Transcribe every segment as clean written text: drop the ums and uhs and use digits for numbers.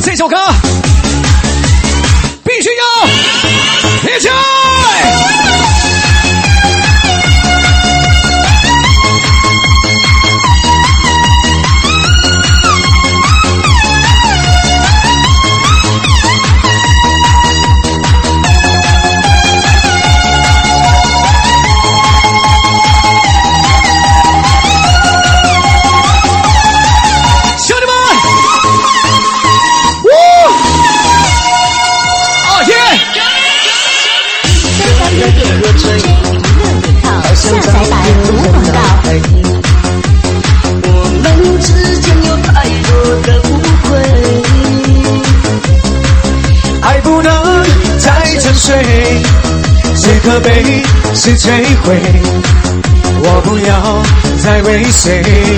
这首歌必须要一起！ 下载版无广告。我们之间有太多的误会， 爱不能再沉睡，是可悲是摧毁，我不要再为谁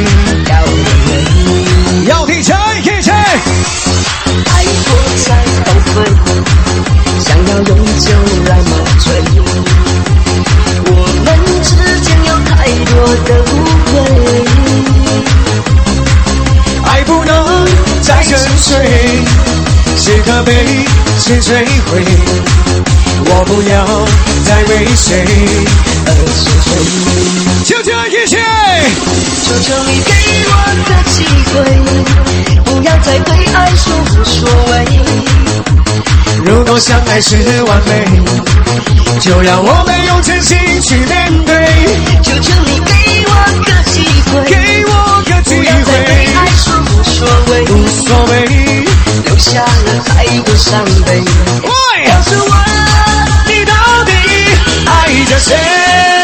要一起一起， 爱过才后悔，想要用酒来麻醉。我们之间有太多的误会， 爱不能再沉睡，是可悲是摧毁，我不要再为谁而沉睡。就这一切， 求求你给我个机会，不要再对爱说无所谓。 如果相爱是完美，就让我们用真心去面对。 求求你给我个机会， 给我个机会， 不要再对爱说无所谓， 无所谓， 留下了太多伤悲。告诉我， 你到底爱着谁？